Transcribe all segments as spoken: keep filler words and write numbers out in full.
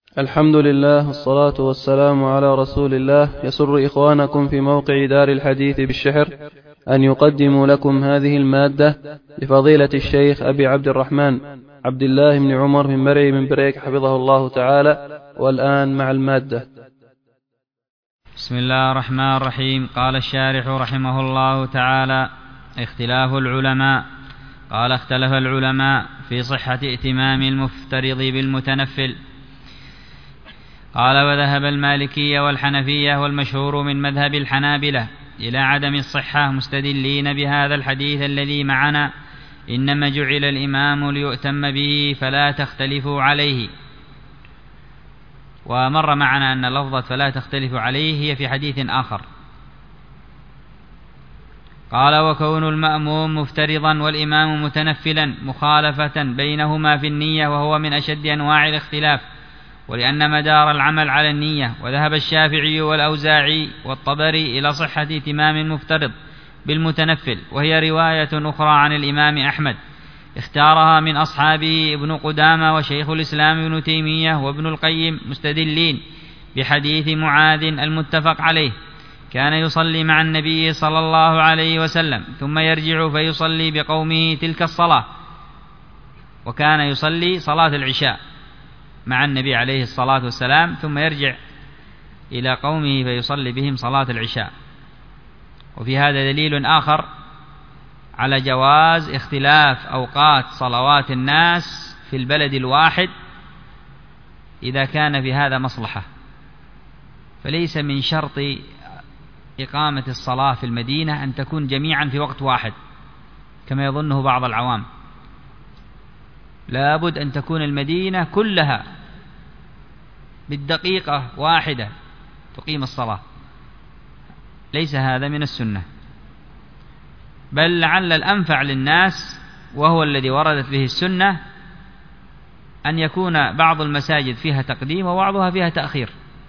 الحمد لله والصلاة والسلام على رسول الله. يسر إخوانكم في موقع دار الحديث بالشحر أن يقدموا لكم هذه المادة لفضيلة الشيخ أبي عبد الرحمن عبد الله بن عمر بن مرعي بن بريك حفظه الله تعالى. والآن مع المادة. بسم الله الرحمن الرحيم. قال الشارح رحمه الله تعالى: اختلاف العلماء. قال: اختلف العلماء في صحة ائتمام المفترض بالمتنفل. قال: وذهب المالكية والحنفية والمشهور من مذهب الحنابلة إلى عدم الصحة، مستدلين بهذا الحديث الذي معنا: إنما جعل الإمام ليؤتم به فلا تختلفوا عليه. ومر معنا أن لفظة فلا تختلفوا عليه هي في حديث آخر. قال: وكون المأموم مفترضا والإمام متنفلا مخالفة بينهما في النية، وهو من أشد أنواع الاختلاف، ولأن مدار العمل على النية. وذهب الشافعي والأوزاعي والطبري إلى صحة ائتمام المفترض بالمتنفل، وهي رواية أخرى عن الإمام أحمد اختارها من أصحابه ابن قدامة وشيخ الإسلام ابن تيمية وابن القيم، مستدلين بحديث معاذ المتفق عليه: كان يصلي مع النبي صلى الله عليه وسلم ثم يرجع فيصلي بقومه تلك الصلاة. وكان يصلي صلاة العشاء مع النبي عليه الصلاة والسلام ثم يرجع إلى قومه فيصلي بهم صلاة العشاء. وفي هذا دليل آخر على جواز اختلاف أوقات صلوات الناس في البلد الواحد إذا كان في هذا مصلحة. فليس من شرط إقامة الصلاة في المدينة أن تكون جميعا في وقت واحد كما يظنه بعض العوام. لابد أن تكون المدينة كلها بالدقيقة واحدة تقيم الصلاة. ليس هذا من السنة، بل لعل الأنفع للناس، وهو الذي وردت به السنة، أن يكون بعض المساجد فيها تقديم وبعضها فيها تأخير،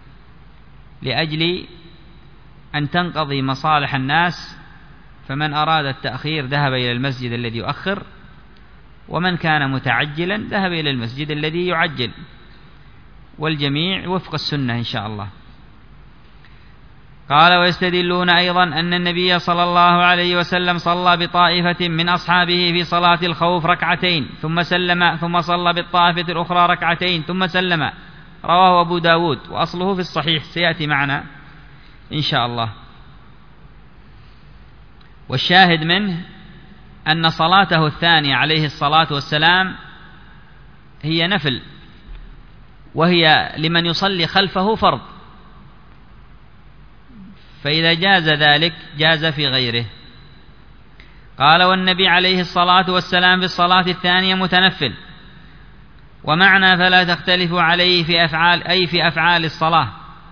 لأجل أن تنقضي مصالح الناس. فمن أراد التأخير ذهب إلى المسجد الذي يؤخر، ومن كان متعجلا ذهب إلى المسجد الذي يعجل، والجميع وفق السنة إن شاء الله. قال: ويستدلون أيضا أن النبي صلى الله عليه وسلم صلى بطائفة من أصحابه في صلاة الخوف ركعتين ثم سلم، ثم صلى بالطائفة الأخرى ركعتين ثم سلم. رواه أبو داود، وأصله في الصحيح سيأتي معنا إن شاء الله. والشاهد منه أن صلاته الثانية عليه الصلاة والسلام هي نفل، وهي لمن يصلي خلفه فرض، فإذا جاز ذلك جاز في غيره. قال: والنبي عليه الصلاة والسلام في الصلاة الثانية متنفل. ومعنى فلا تختلفوا عليه في أفعال أي في أفعال الصلاة.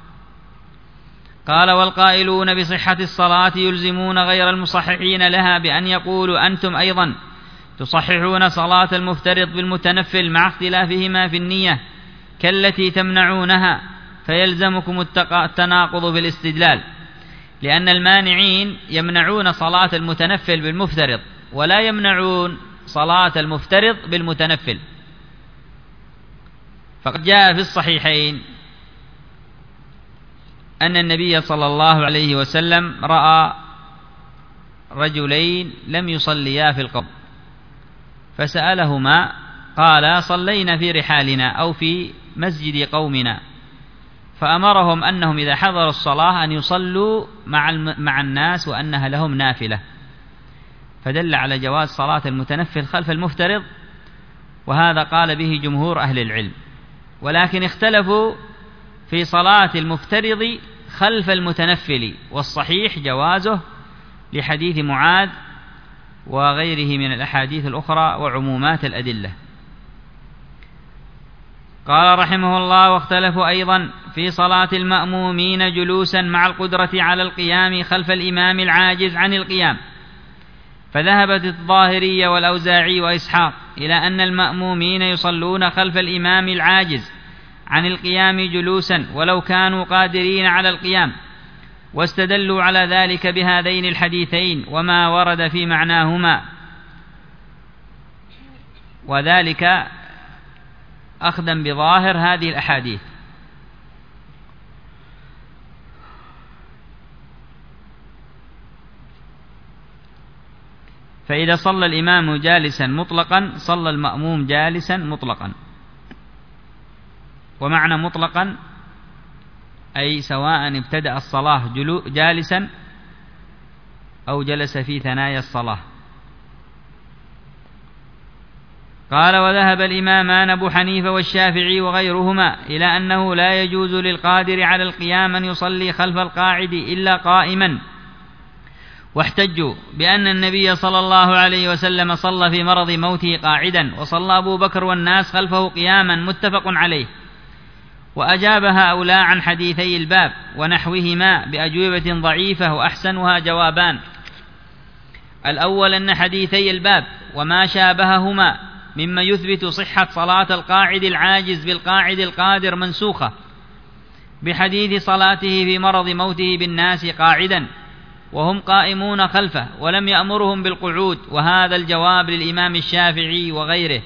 قال: والقائلون بصحة الصلاة يلزمون غير المصححين لها بأن يقولوا أنتم أيضا تصححون صلاة المفترض بالمتنفل مع اختلافهما في النية كالتي تمنعونها، فيلزمكم التناقض بالاستدلال، لأن المانعين يمنعون صلاة المتنفل بالمفترض ولا يمنعون صلاة المفترض بالمتنفل. فقد جاء في الصحيحين أن النبي صلى الله عليه وسلم رأى رجلين لم يصليا في القبر، فسألهما قال: صلينا في رحالنا أو في مسجد قومنا، فأمرهم أنهم إذا حضروا الصلاة أن يصلوا مع مع الناس وأنها لهم نافلة، فدل على جواز صلاة المتنفل خلف المفترض، وهذا قال به جمهور أهل العلم. ولكن اختلفوا في صلاة المفترض خلف المتنفل، والصحيح جوازه لحديث معاذ وغيره من الأحاديث الأخرى وعمومات الأدلة. قال رحمه الله: واختلفوا أيضا في صلاة المأمومين جلوسا مع القدرة على القيام خلف الإمام العاجز عن القيام. فذهبت الظاهرية والأوزاعي وإسحاق إلى أن المأمومين يصلون خلف الإمام العاجز عن القيام جلوسا ولو كانوا قادرين على القيام، واستدلوا على ذلك بهذين الحديثين وما ورد في معناهما، وذلك أخذا بظاهر هذه الأحاديث. فإذا صلى الإمام جالسا مطلقا صلى المأموم جالسا مطلقا. ومعنى مطلقا أي سواء ابتدأ الصلاة جالسا أو جلس في ثنايا الصلاة. قال: وذهب الإمامان أبو حنيفة والشافعي وغيرهما إلى أنه لا يجوز للقادر على القيام أن يصلي خلف القاعد إلا قائما، واحتجوا بأن النبي صلى الله عليه وسلم صلى في مرض موته قاعدا، وصلى أبو بكر والناس خلفه قياما، متفق عليه. وأجاب هؤلاء عن حديثي الباب ونحوهما بأجوبة ضعيفة، وأحسنها جوابان: الأول أن حديثي الباب وما شابههما مما يثبت صحة صلاة القاعد العاجز بالقاعد القادر منسوخة بحديث صلاته في مرض موته بالناس قاعدا وهم قائمون خلفه، ولم يأمرهم بالقعود. وهذا الجواب للإمام الشافعي وغيره.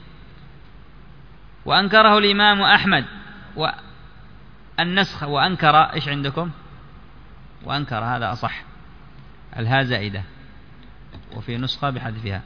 وأنكره الإمام أحمد والنسخ وأنكر إيش عندكم؟ وأنكر هذا أصح، الها زائدة، وفي نسخة بحذفها.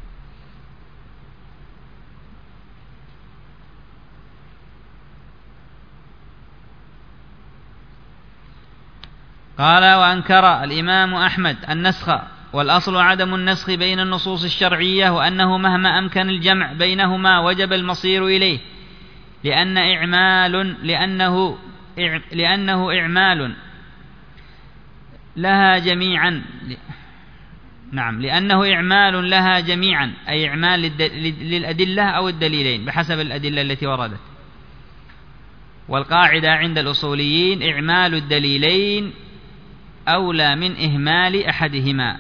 قال: وأنكر الإمام أحمد النسخ، والأصل عدم النسخ بين النصوص الشرعية، وأنه مهما أمكن الجمع بينهما وجب المصير إليه، لأن إعمال لأنه لأنه إعمال لها جميعا نعم لأنه إعمال لها جميعا، أي إعمال للأدلة أو الدليلين بحسب الأدلة التي وردت. والقاعدة عند الأصوليين إعمال الدليلين أولى من إهمال أحدهما.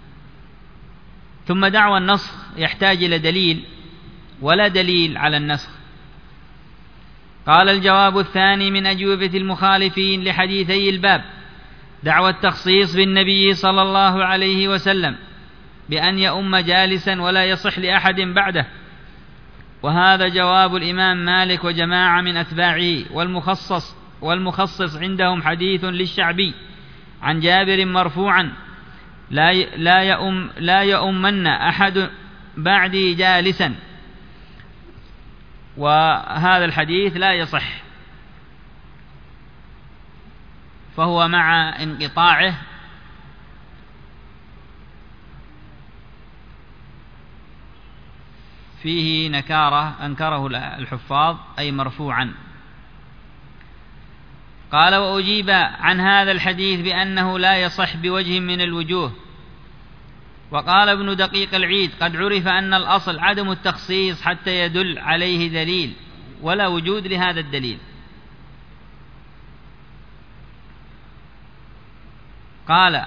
ثم دعوى النسخ يحتاج إلى دليل، ولا دليل على النسخ. قال: الجواب الثاني من أجوبة المخالفين لحديثي الباب دعوى التخصيص بالنبي صلى الله عليه وسلم بأن يؤم جالسا ولا يصح لأحد بعده، وهذا جواب الإمام مالك وجماعة من أتباعه. والمخصص والمخصص عندهم حديث للشعبي عن جابر مرفوعا: لا لا يؤم لا يؤمن أحد بعدي جالسا، وهذا الحديث لا يصح، فهو مع انقطاعه فيه نكارة أنكره الحفاظ، أي مرفوعا. قال: وأجيب عن هذا الحديث بأنه لا يصح بوجه من الوجوه. وقال ابن دقيق العيد: قد عرف أن الأصل عدم التخصيص حتى يدل عليه دليل، ولا وجود لهذا الدليل. قال: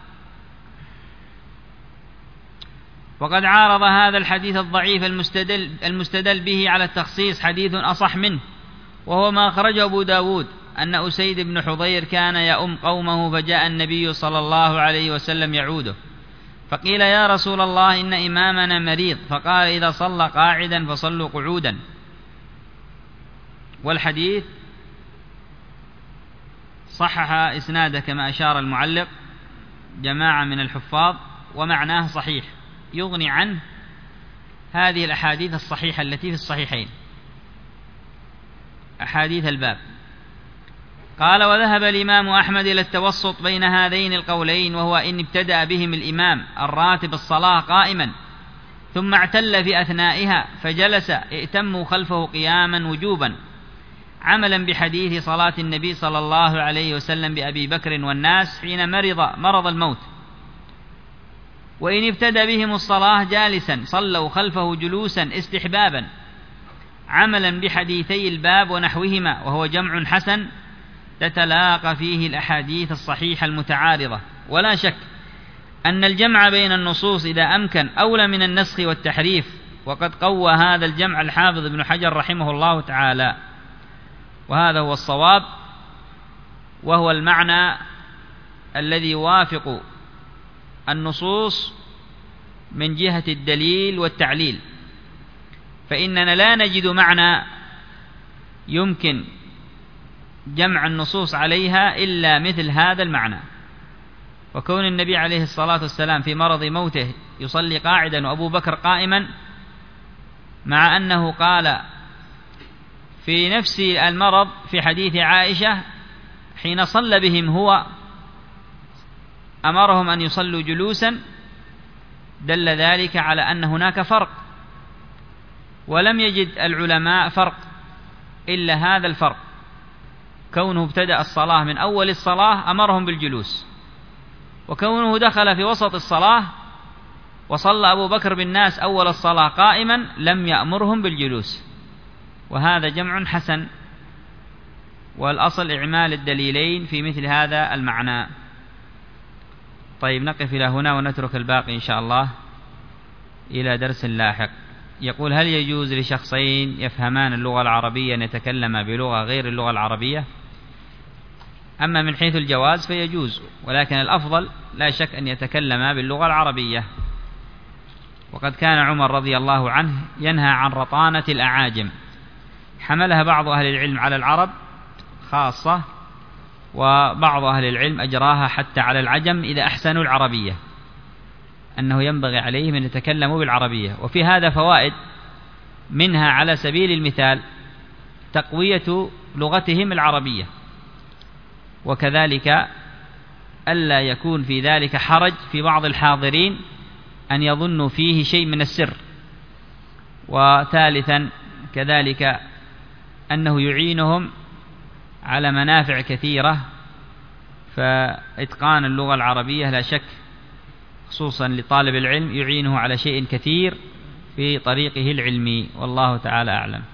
وقد عارض هذا الحديث الضعيف المستدل, المستدل به على التخصيص حديث أصح منه، وهو ما أخرجه أبو داود أن أسيد بن حضير كان يؤم قومه، فجاء النبي صلى الله عليه وسلم يعوده، فقيل: يا رسول الله إن إمامنا مريض، فقال: إذا صلى قاعدا فصلوا قعودا. والحديث صحح إسناده كما أشار المعلق جماعة من الحفاظ، ومعناه صحيح يغني عنه هذه الأحاديث الصحيحة التي في الصحيحين، أحاديث الباب. قال: وذهب الإمام أحمد إلى التوسط بين هذين القولين، وهو إن ابتدأ بهم الإمام الراتب الصلاة قائما ثم اعتل في أثنائها فجلس ائتموا خلفه قياما وجوبا، عملا بحديث صلاة النبي صلى الله عليه وسلم بأبي بكر والناس حين مرض مرض الموت. وإن ابتدأ بهم الصلاة جالسا صلوا خلفه جلوسا استحبابا، عملا بحديثي الباب ونحوهما، وهو جمع حسن تتلاقى فيه الأحاديث الصحيحة المتعارضة. ولا شك أن الجمع بين النصوص إذا أمكن أولى من النسخ والتحريف، وقد قوى هذا الجمع الحافظ ابن حجر رحمه الله تعالى، وهذا هو الصواب، وهو المعنى الذي يوافق النصوص من جهة الدليل والتعليل. فإننا لا نجد معنى يمكن جمع النصوص عليها إلا مثل هذا المعنى. وكون النبي عليه الصلاة والسلام في مرض موته يصلي قاعدا وأبو بكر قائما، مع أنه قال في نفس المرض في حديث عائشة حين صلى بهم هو أمرهم أن يصلوا جلوسا، دل ذلك على أن هناك فرق، ولم يجد العلماء فرق إلا هذا الفرق، كونه ابتدأ الصلاة من أول الصلاة أمرهم بالجلوس، وكونه دخل في وسط الصلاة وصلى أبو بكر بالناس أول الصلاة قائما لم يأمرهم بالجلوس، وهذا جمع حسن، والأصل إعمال الدليلين في مثل هذا المعنى. طيب نقف إلى هنا ونترك الباقي إن شاء الله إلى درس لاحق. يقول: هل يجوز لشخصين يفهمان اللغة العربية أن يتكلما بلغة غير اللغة العربية؟ أما من حيث الجواز فيجوز، ولكن الأفضل لا شك أن يتكلما باللغة العربية. وقد كان عمر رضي الله عنه ينهى عن رطانة الأعاجم، حملها بعض أهل العلم على العرب خاصة، وبعض أهل العلم أجراها حتى على العجم إذا أحسنوا العربية، أنه ينبغي عليهم أن يتكلموا بالعربية. وفي هذا فوائد، منها على سبيل المثال تقوية لغتهم العربية، وكذلك ألا يكون في ذلك حرج في بعض الحاضرين أن يظنوا فيه شيء من السر. وثالثا كذلك أنه يعينهم على منافع كثيرة، فإتقان اللغة العربية لا شك خصوصا لطالب العلم يعينه على شيء كثير في طريقه العلمي، والله تعالى أعلم.